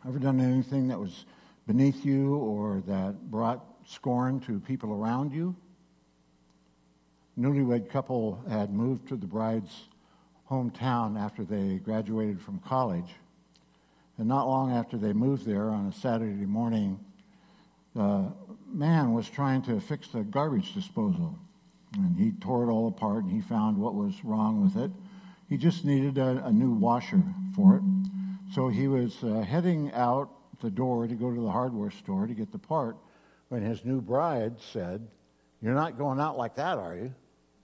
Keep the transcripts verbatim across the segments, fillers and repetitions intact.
Ever done anything that was beneath you or that brought scorn to people around you? Newlywed couple had moved to the bride's hometown after they graduated from college. And not long after they moved there on a Saturday morning, the man was trying to fix the garbage disposal. And he tore it all apart and he found what was wrong with it. He just needed a, a new washer for it. So he was uh, heading out the door to go to the hardware store to get the part when his new bride said, "You're not going out like that, are you?"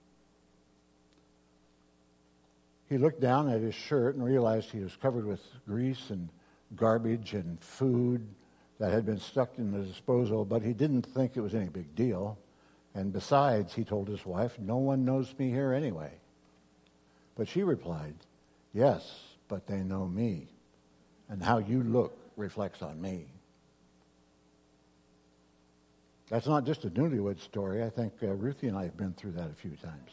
He looked down at his shirt and realized he was covered with grease and garbage and food that had been stuck in the disposal, but he didn't think it was any big deal. And besides, he told his wife, "No one knows me here anyway." But she replied, "Yes, but they know me, and how you look reflects on me." That's not just a newlywed story. I think uh, Ruthie and I have been through that a few times.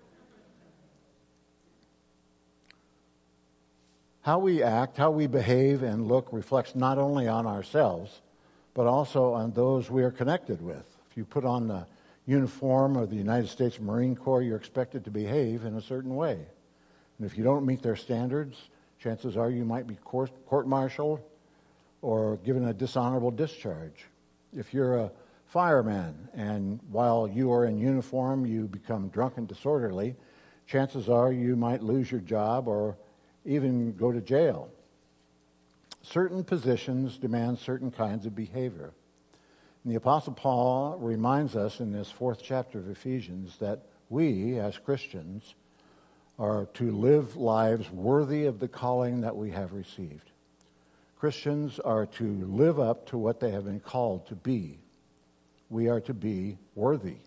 How we act, how we behave and look reflects not only on ourselves, but also on those we are connected with. If you put on the uniform of the United States Marine Corps, you're expected to behave in a certain way. And if you don't meet their standards, chances are you might be court, court-martialed or given a dishonorable discharge. If you're a fireman and while you are in uniform you become drunk and disorderly, chances are you might lose your job or even go to jail. Certain positions demand certain kinds of behavior. And the Apostle Paul reminds us in this fourth chapter of Ephesians that we, as Christians, are to live lives worthy of the calling that we have received. Christians are to live up to what they have been called to be. We are to be worthy.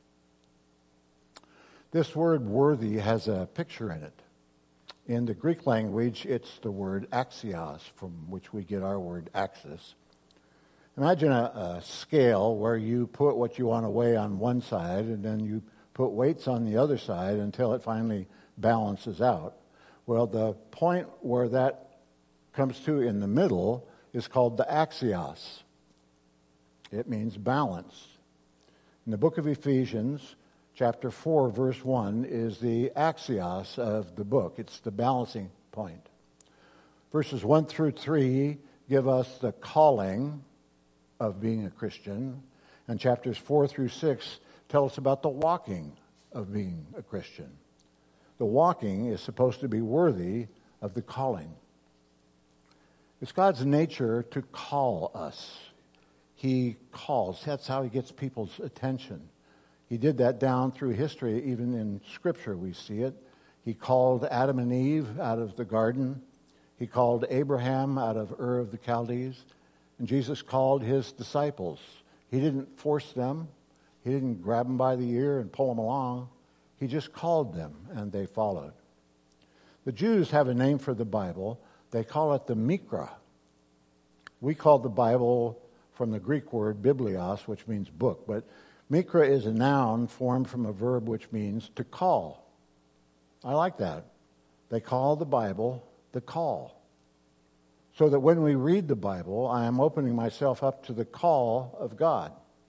This word worthy has a picture in it. In the Greek language, it's the word axios, from which we get our word axis. Imagine a, a scale where you put what you want to weigh on one side and then you put weights on the other side until it finally balances out. Well, the point where that comes to in the middle is called the axios. It means balance. In the book of Ephesians, chapter four, verse one, is the axios of the book. It's the balancing point. Verses one through three give us the calling of being a Christian, and chapters four through six tell us about the walking of being a Christian. The walking is supposed to be worthy of the calling. It's God's nature to call us. He calls. That's how he gets people's attention. He did that down through history. Even in Scripture we see it. He called Adam and Eve out of the garden. He called Abraham out of Ur of the Chaldees. And Jesus called his disciples. He didn't force them. He didn't grab them by the ear and pull them along. He just called them, and they followed. The Jews have a name for the Bible. They call it the Mikra. We call the Bible from the Greek word biblios, which means book. But Mikra is a noun formed from a verb which means to call. I like that. They call the Bible the call. So that when we read the Bible, I am opening myself up to the call of God.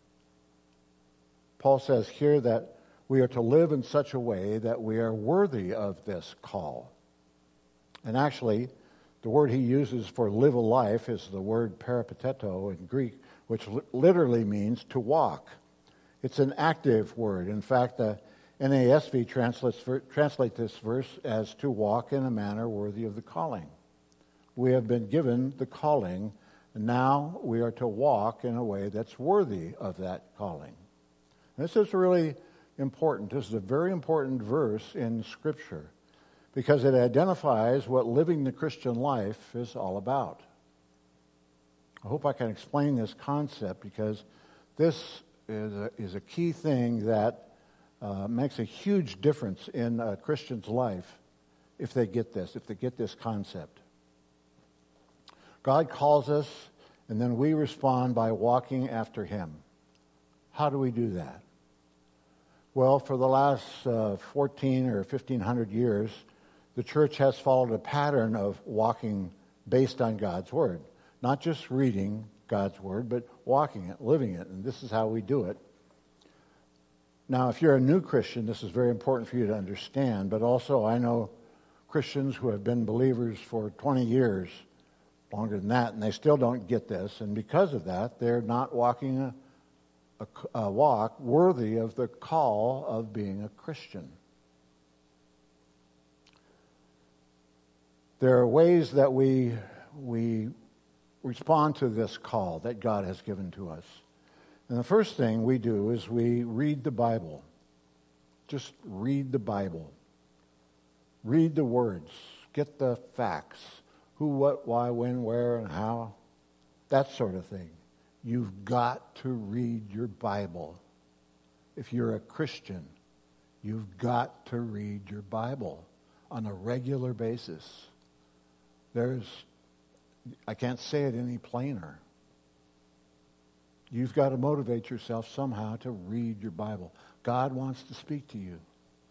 Paul says here that we are to live in such a way that we are worthy of this call. And actually, the word he uses for live a life is the word peripateto in Greek, which li- literally means to walk. It's an active word. In fact, the N A S V translates, translates this verse as to walk in a manner worthy of the calling. We have been given the calling, and now we are to walk in a way that's worthy of that calling. This is really important. This is a very important verse in Scripture because it identifies what living the Christian life is all about. I hope I can explain this concept because this is a, is a key thing that uh, makes a huge difference in a Christian's life if they get this, if they get this concept. God calls us, and then we respond by walking after him. How do we do that? Well, for the last uh, fourteen or fifteen hundred years, the church has followed a pattern of walking based on God's Word. Not just reading God's Word, but walking it, living it, and this is how we do it. Now, if you're a new Christian, this is very important for you to understand, but also I know Christians who have been believers for twenty years, longer than that, and they still don't get this, and because of that, they're not walking a, a, a walk worthy of the call of being a Christian. There are ways that we we respond to this call that God has given to us. And the first thing we do is we read the Bible. Just read the Bible. Read the words. Get the facts. Who, what, why, when, where, and how. That sort of thing. You've got to read your Bible. If you're a Christian, you've got to read your Bible on a regular basis. There's, I can't say it any plainer. You've got to motivate yourself somehow to read your Bible. God wants to speak to you.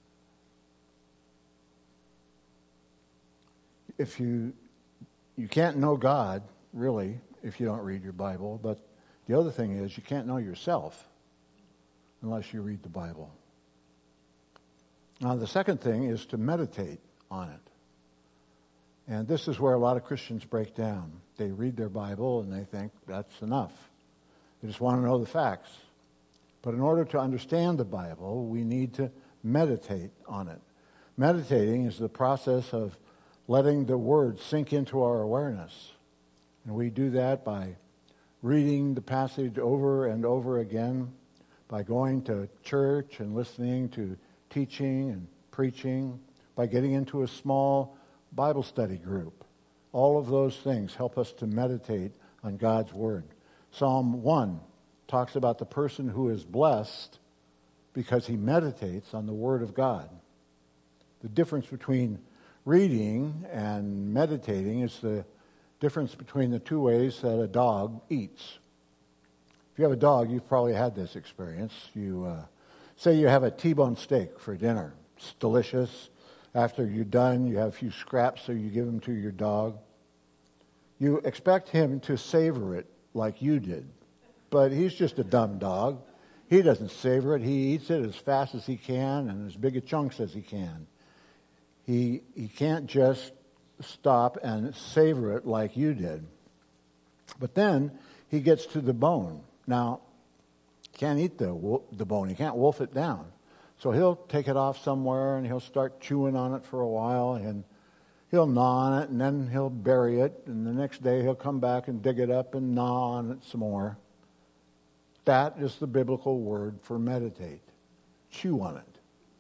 If you, you can't know God, really, if you don't read your Bible, but the other thing is you can't know yourself unless you read the Bible. Now, the second thing is to meditate on it. And this is where a lot of Christians break down. They read their Bible and they think that's enough. They just want to know the facts. But in order to understand the Bible, we need to meditate on it. Meditating is the process of letting the Word sink into our awareness. And we do that by reading the passage over and over again, by going to church and listening to teaching and preaching, by getting into a small Bible study group. All of those things help us to meditate on God's Word. Psalm one talks about the person who is blessed because he meditates on the Word of God. The difference between reading and meditating is the difference between the two ways that a dog eats. If you have a dog, you've probably had this experience. You uh, say you have a T-bone steak for dinner. It's delicious. After you're done, you have a few scraps, so you give them to your dog. You expect him to savor it like you did. But he's just a dumb dog. He doesn't savor it. He eats it as fast as he can and as big a chunks as he can. He, he can't just stop and savor it like you did. But then he gets to the bone. Now, he can't eat the, the bone. He can't wolf it down. So he'll take it off somewhere and he'll start chewing on it for a while and he'll gnaw on it and then he'll bury it and the next day he'll come back and dig it up and gnaw on it some more. That is the biblical word for meditate. Chew on it.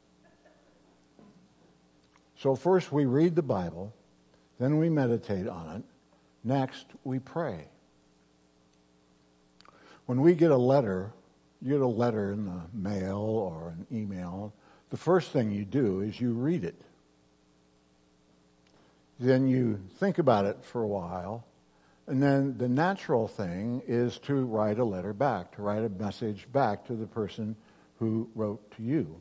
So first we read the Bible, then we meditate on it, next we pray. When we get a letter, you get a letter in the mail or an email, the first thing you do is you read it. Then you think about it for a while, and then the natural thing is to write a letter back, to write a message back to the person who wrote to you.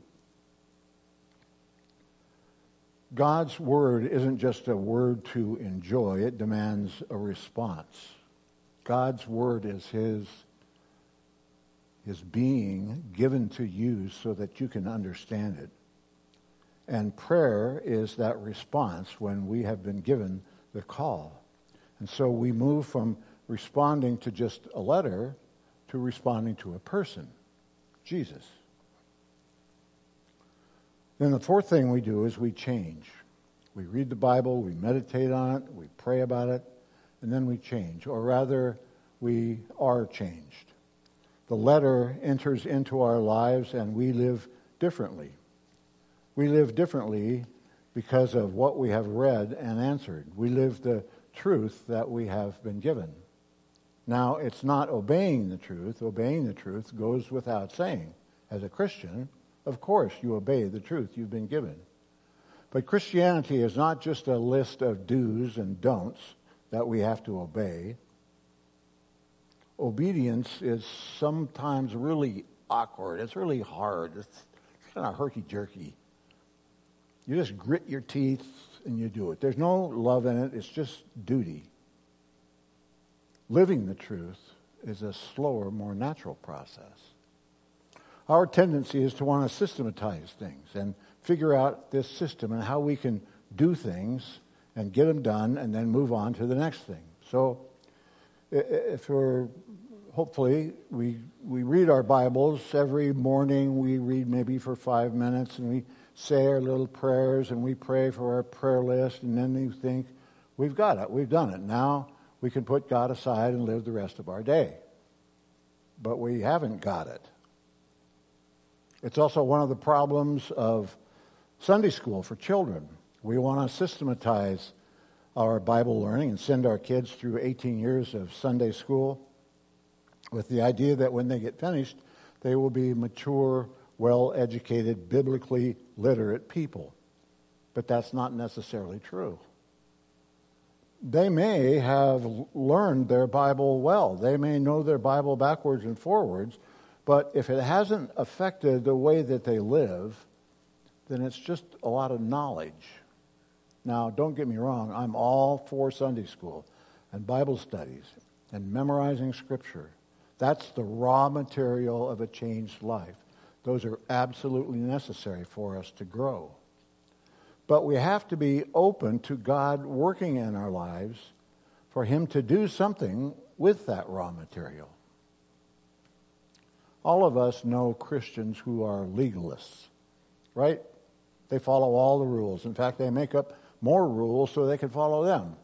God's word isn't just a word to enjoy, it demands a response. God's word is his is being given to you so that you can understand it. And prayer is that response when we have been given the call. And so we move from responding to just a letter to responding to a person, Jesus. Then the fourth thing we do is we change. We read the Bible, we meditate on it, we pray about it, and then we change. Or rather, we are changed. The letter enters into our lives and we live differently. We live differently because of what we have read and answered. We live the truth that we have been given. Now, it's not obeying the truth. Obeying the truth goes without saying. As a Christian, of course, you obey the truth you've been given. But Christianity is not just a list of do's and don'ts that we have to obey. Obedience is sometimes really awkward. It's really hard. It's kind of herky-jerky. You just grit your teeth and you do it. There's no love in it. It's just duty. living the truth is a slower, more natural process. Our tendency is to want to systematize things and figure out this system and how we can do things and get them done and then move on to the next thing. So if we're, hopefully, we we read our Bibles every morning. We read maybe for five minutes and we say our little prayers and we pray for our prayer list, and then we think, we've got it, we've done it. Now we can put God aside and live the rest of our day. But we haven't got it. It's also one of the problems of Sunday school for children. We want to systematize our Bible learning and send our kids through eighteen years of Sunday school with the idea that when they get finished, they will be mature, well-educated, biblically literate people. But that's not necessarily true. They may have learned their Bible well. They may know their Bible backwards and forwards, but if it hasn't affected the way that they live, then it's just a lot of knowledge. Now, don't get me wrong, I'm all for Sunday school and Bible studies and memorizing Scripture. That's the raw material of a changed life. Those are absolutely necessary for us to grow. But we have to be open to God working in our lives for Him to do something with that raw material. All of us know Christians who are legalists, right? They follow all the rules. In fact, they make up more rules so they can follow them.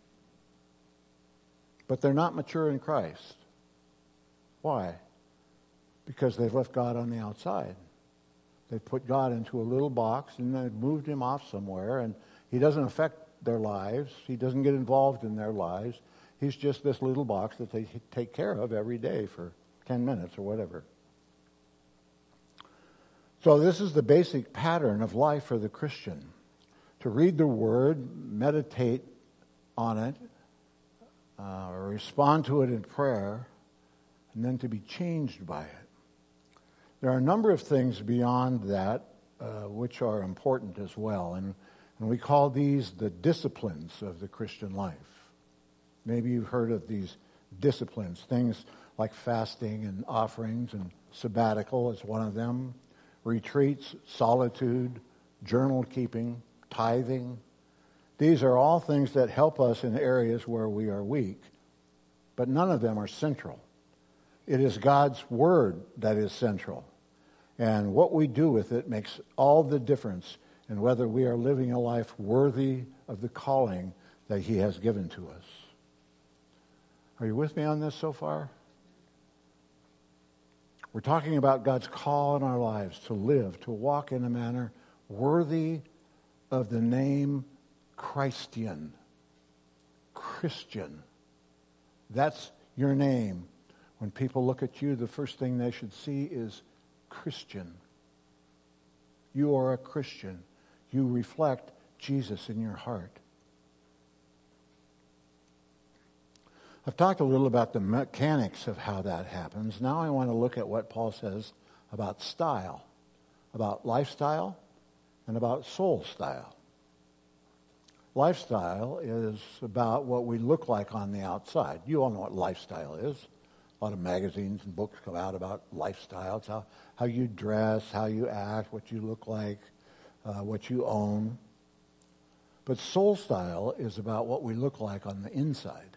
But they're not mature in Christ. Why? Because they've left God on the outside. They've put God into a little box and they've moved Him off somewhere, and He doesn't affect their lives. He doesn't get involved in their lives. He's just this little box that they take care of every day for ten minutes or whatever. So this is the basic pattern of life for the Christian. To read the Word, meditate on it, uh, respond to it in prayer, and then to be changed by it. There are a number of things beyond that uh, which are important as well, and, and we call these the disciplines of the Christian life. Maybe you've heard of these disciplines, things like fasting and offerings, and sabbatical is one of them, retreats, solitude, journal keeping, tithing. These are all things that help us in areas where we are weak, but none of them are central. It is God's Word that is central. And what we do with it makes all the difference in whether we are living a life worthy of the calling that He has given to us. Are you with me on this so far? We're talking about God's call in our lives to live, to walk in a manner worthy of the name Christian. Christian. That's your name. When people look at you, the first thing they should see is Christian. You are a Christian. You reflect Jesus in your heart. I've talked a little about the mechanics of how that happens. Now I want to look at what Paul says about style, about lifestyle, and about soul style. Lifestyle is about what we look like on the outside. You all know what lifestyle is. A lot of magazines and books come out about lifestyle. It's how, how you dress, how you act, what you look like, uh, what you own. But soul style is about what we look like on the inside.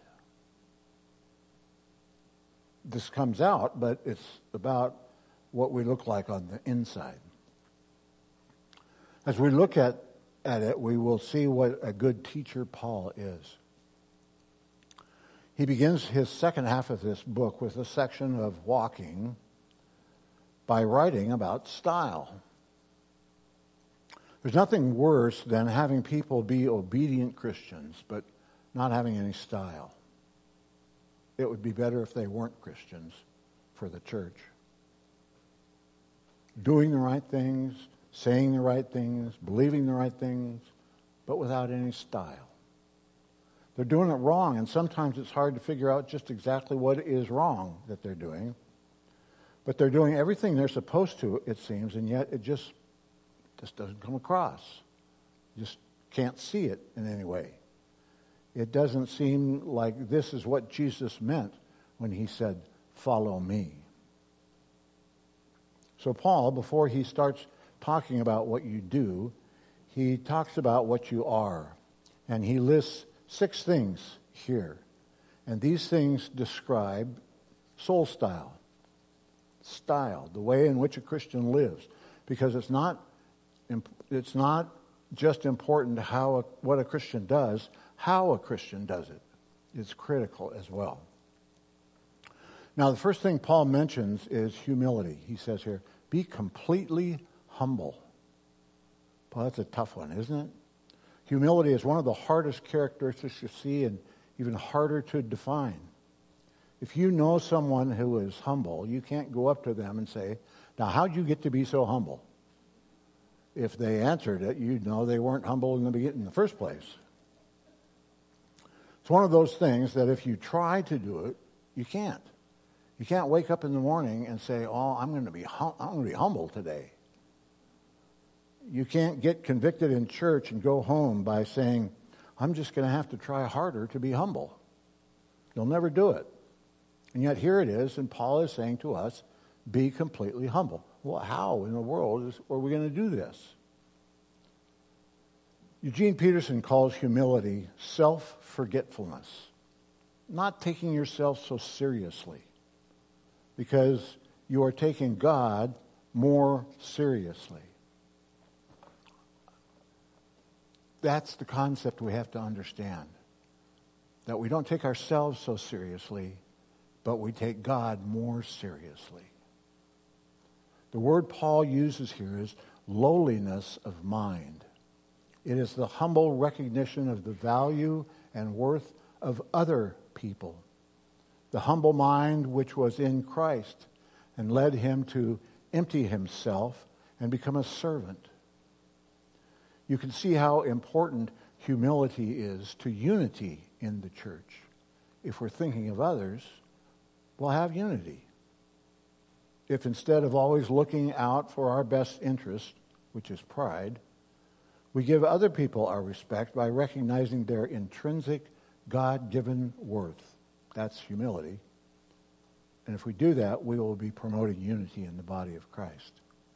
This comes out, but it's about what we look like on the inside. As we look at, at it, we will see what a good teacher Paul is. He begins his second half of this book with a section of walking by writing about style. There's nothing worse than having people be obedient Christians, but not having any style. It would be better if they weren't Christians for the church. Doing the right things, saying the right things, believing the right things, but without any style. They're doing it wrong, and sometimes it's hard to figure out just exactly what is wrong that they're doing. But they're doing everything they're supposed to, it seems, and yet it just, just doesn't come across. You just can't see it in any way. it doesn't seem like this is what Jesus meant when he said, "Follow me." So Paul, before he starts talking about what you do, he talks about what you are. And he lists six things here. And these things describe soul style. Style, the way in which a Christian lives. Because it's not, it's not just important how a, what a Christian does, how a Christian does it is critical as well. Now, the first thing Paul mentions is humility. He says here, be completely humble. Well, that's a tough one, isn't it? Humility is one of the hardest characteristics you see and even harder to define. If you know someone who is humble, you can't go up to them and say, "Now, how'd you get to be so humble?" If they answered it, you'd know they weren't humble in the beginning, in the first place. It's one of those things that if you try to do it, you can't. You can't wake up in the morning and say, "Oh, I'm going to be hum- I'm going to be humble today." You can't get convicted in church and go home by saying, "I'm just going to have to try harder to be humble." You'll never do it. And yet here it is, and Paul is saying to us, be completely humble. Well, how in the world is, are we going to do this? Eugene Peterson calls humility self-forgetfulness, not taking yourself so seriously, because you are taking God more seriously. That's the concept we have to understand, that we don't take ourselves so seriously, but we take God more seriously. The word Paul uses here is lowliness of mind. It is the humble recognition of the value and worth of other people. The humble mind which was in Christ and led him to empty himself and become a servant. You can see how important humility is to unity in the church. If we're thinking of others, we'll have unity. If instead of always looking out for our best interest, which is pride, we give other people our respect by recognizing their intrinsic God-given worth, that's humility. And if we do that, we will be promoting unity in the body of Christ.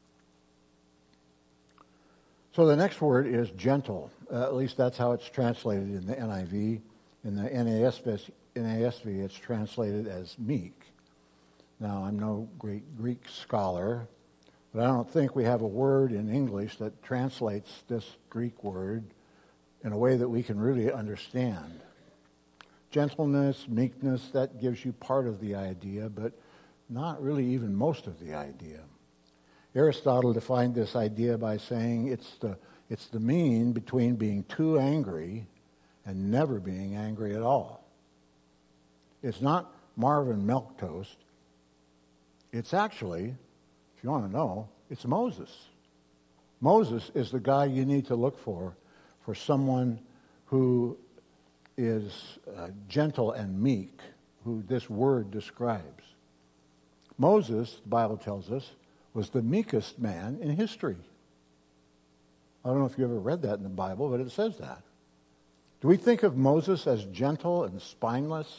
So the next word is gentle. Uh, at least that's how it's translated in the N I V. In the N A S V, N A S V, it's translated as meek. Now, I'm no great Greek scholar, but I don't think we have a word in English that translates this Greek word in a way that we can really understand. Gentleness, meekness, that gives you part of the idea, but not really even most of the idea. Aristotle defined this idea by saying it's the, it's the mean between being too angry and never being angry at all. It's not Marvin Milk Toast. It's actually, if you want to know, it's Moses. Moses is the guy you need to look for, for someone who is uh, gentle and meek, who this word describes. Moses, the Bible tells us, was the meekest man in history. I don't know if you ever read that in the Bible, but it says that. Do we think of Moses as gentle and spineless?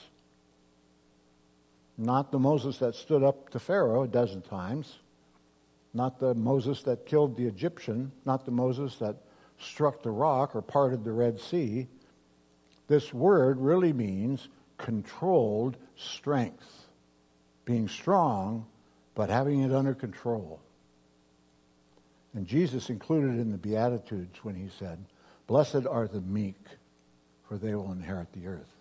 Not the Moses that stood up to Pharaoh a dozen times. Not the Moses that killed the Egyptian. Not the Moses that struck the rock or parted the Red Sea. This word really means controlled strength. Being strong, but having it under control. And Jesus included in the Beatitudes when he said, "Blessed are the meek, for they will inherit the earth."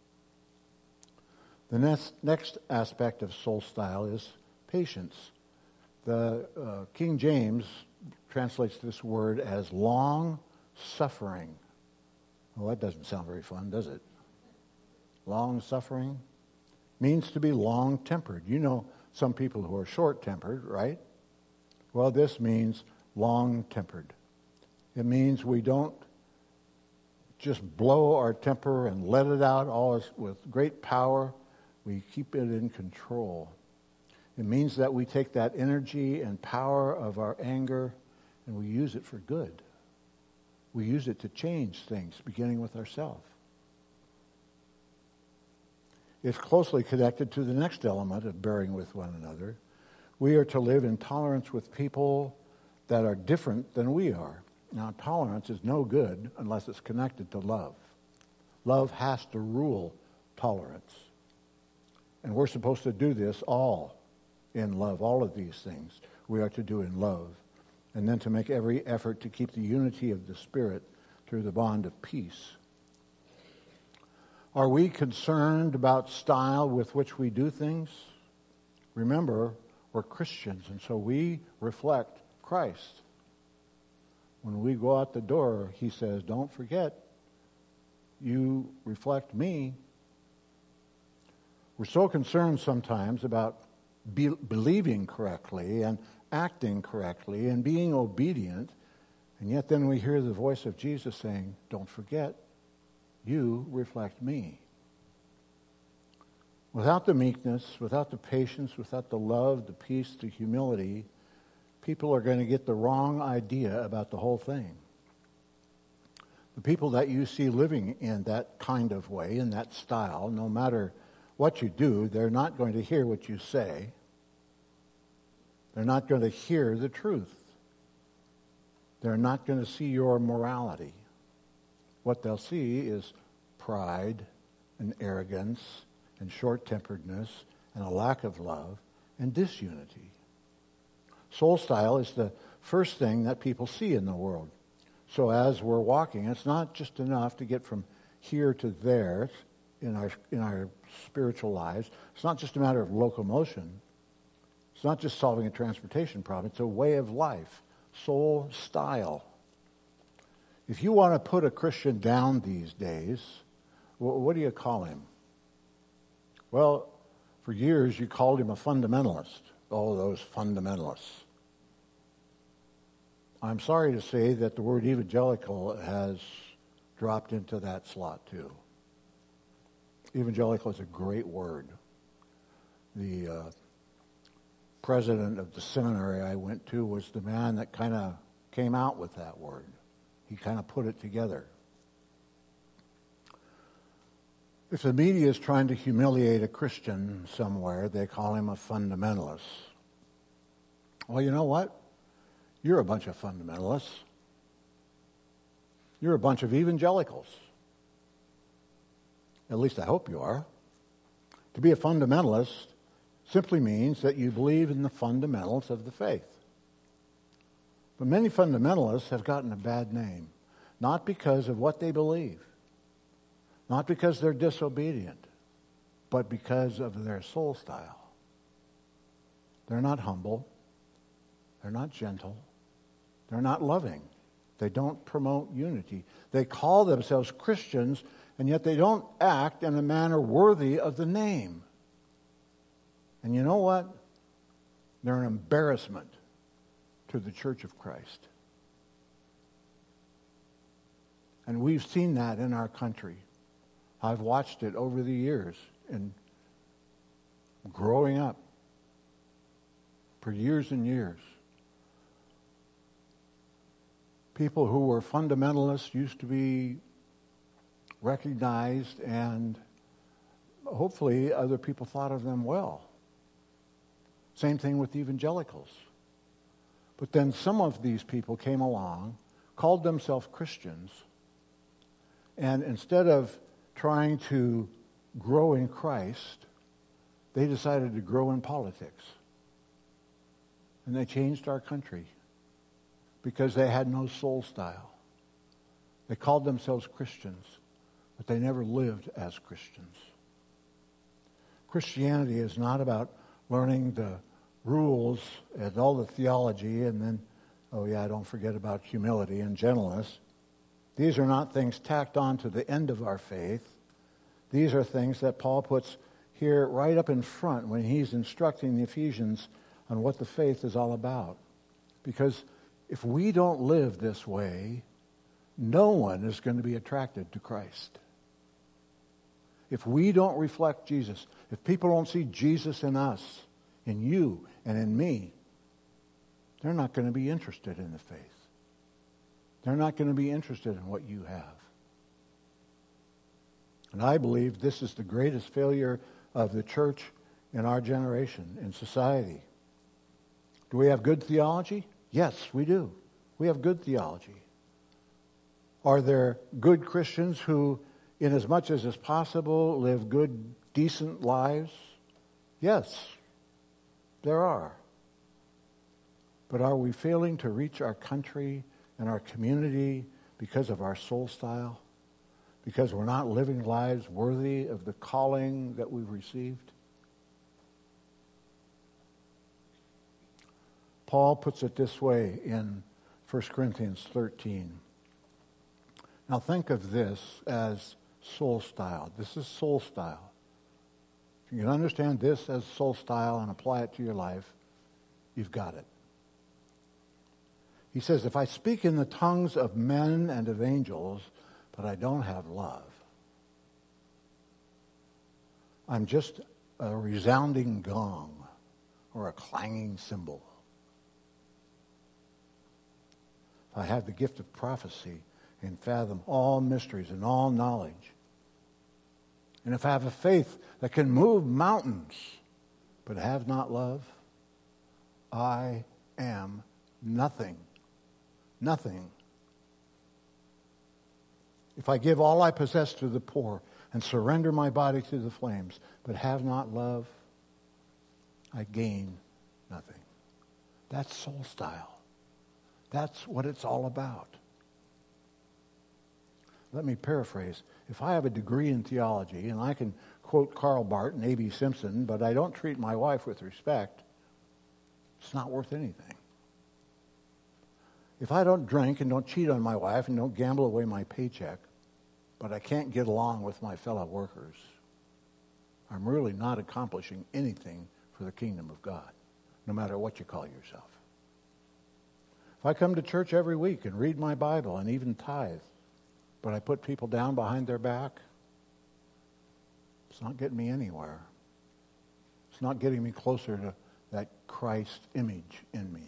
The next, next aspect of soul style is patience. The uh, King James translates this word as long suffering. Well, that doesn't sound very fun, does it? Long suffering means to be long tempered. You know some people who are short tempered, right? Well, this means long tempered. It means we don't just blow our temper and let it out all with great power. We keep it in control. It means that we take that energy and power of our anger and we use it for good. We use it to change things, beginning with ourselves. is closely connected to the next element of bearing with one another. We are to live in tolerance with people that are different than we are. Now, tolerance is no good unless it's connected to love. Love has to rule tolerance. And we're supposed to do this all in love. All of these things we are to do in love. And then to make every effort to keep the unity of the Spirit through the bond of peace. Are we concerned about style with which we do things? Remember, we're Christians, and so we reflect Christ. When we go out the door, he says, don't forget, you reflect me. We're so concerned sometimes about be- believing correctly and acting correctly and being obedient, and yet then we hear the voice of Jesus saying, don't forget, you reflect me. Without the meekness, without the patience, without the love, the peace, the humility, people are going to get the wrong idea about the whole thing. The people that you see living in that kind of way, in that style, no matter what you do, they're not going to hear what you say. They're not going to hear the truth. They're not going to see your morality. What they'll see is pride and arrogance and short-temperedness and a lack of love and disunity. Soul style is the first thing that people see in the world. So as we're walking, it's not just enough to get from here to there in our in our spiritual lives. It's not just a matter of locomotion. It's not just solving a transportation problem. It's a way of life. Soul style. If you want to put a Christian down these days, what do you call him? Well, for years you called him a fundamentalist. Oh, those fundamentalists. I'm sorry to say that the word evangelical has dropped into that slot too. Evangelical is a great word. The uh, president of the seminary I went to was the man that kind of came out with that word. He kind of put it together. If the media is trying to humiliate a Christian somewhere, they call him a fundamentalist. Well, you know what? You're a bunch of fundamentalists. You're a bunch of evangelicals. At least I hope you are. To be a fundamentalist simply means that you believe in the fundamentals of the faith. But many fundamentalists have gotten a bad name, not because of what they believe, not because they're disobedient, but because of their soul style. They're not humble. They're not gentle. They're not loving. They don't promote unity. They call themselves Christians, and yet they don't act in a manner worthy of the name. And you know what? They're an embarrassment to the Church of Christ. And we've seen that in our country. I've watched it over the years and growing up for years and years. People who were fundamentalists used to be recognized, and hopefully other people thought of them well. Same thing with evangelicals. But then some of these people came along, called themselves Christians, and instead of trying to grow in Christ, they decided to grow in politics. And they changed our country because they had no soul style. They called themselves Christians, but they never lived as Christians. Christianity is not about learning the rules and all the theology and then, oh yeah, don't forget about humility and gentleness. These are not things tacked on to the end of our faith. These are things that Paul puts here right up in front when he's instructing the Ephesians on what the faith is all about. Because if we don't live this way, no one is going to be attracted to Christ. If we don't reflect Jesus, if people don't see Jesus in us, in you and in me, they're not going to be interested in the faith. They're not going to be interested in what you have. And I believe this is the greatest failure of the church in our generation, in society. Do we have good theology? Yes, we do. We have good theology. Are there good Christians who, in as much as is possible, live good, decent lives? Yes, there are. But are we failing to reach our country and our community because of our soul style? Because we're not living lives worthy of the calling that we've received? Paul puts it this way in First Corinthians thirteen. Now think of this as soul style. This is soul style. If you can understand this as soul style and apply it to your life, you've got it. He says, if I speak in the tongues of men and of angels, but I don't have love, I'm just a resounding gong or a clanging cymbal. If I have the gift of prophecy and fathom all mysteries and all knowledge, and if I have a faith that can move mountains, but have not love, I am nothing. Nothing. If I give all I possess to the poor and surrender my body to the flames, but have not love, I gain nothing. That's soul style. That's what it's all about. Let me paraphrase. If I have a degree in theology and I can quote Karl Barth and A B Simpson, but I don't treat my wife with respect, it's not worth anything. If I don't drink and don't cheat on my wife and don't gamble away my paycheck, but I can't get along with my fellow workers, I'm really not accomplishing anything for the kingdom of God, no matter what you call yourself. If I come to church every week and read my Bible and even tithe, but I put people down behind their back, it's not getting me anywhere. It's not getting me closer to that Christ image in me.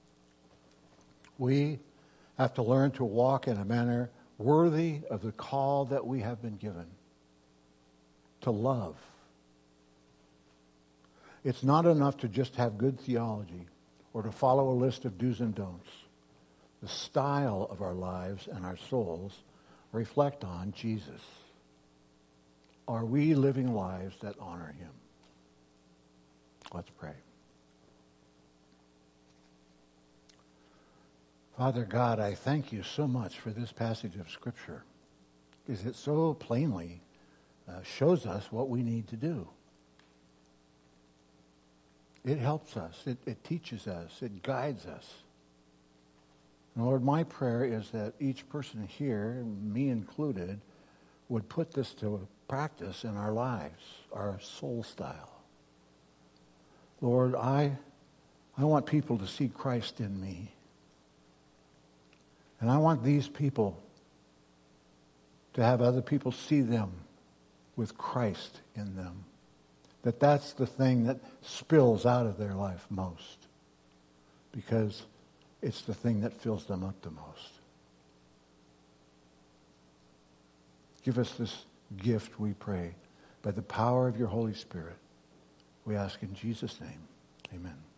We have to learn to walk in a manner worthy of the call that we have been given, to love. It's not enough to just have good theology or to follow a list of do's and don'ts. The style of our lives and our souls reflect on Jesus. Are we living lives that honor him? Let's pray. Father God, I thank you so much for this passage of Scripture, because it so plainly uh, shows us what we need to do. It helps us. It, it teaches us. It guides us. And Lord, my prayer is that each person here, me included, would put this to practice in our lives, our soul style. Lord, I, I want people to see Christ in me. And I want these people to have other people see them with Christ in them. That that's the thing that spills out of their life most. Because it's the thing that fills them up the most. Give us this gift, we pray, by the power of your Holy Spirit. We ask in Jesus' name. Amen.